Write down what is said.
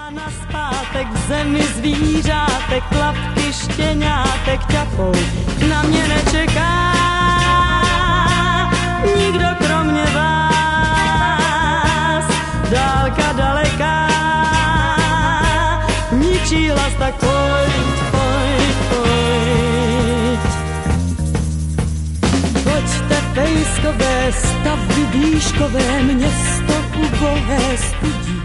Na zpátek v zemi zvířátek, klapky štěňátek ťapou na mě nečeká. Nikdo kromě vás, dálka daleká, ničí hlas, tak pojď, pojď, pojď. Pojďte pejskové, stavby výškové, město ubohé studí.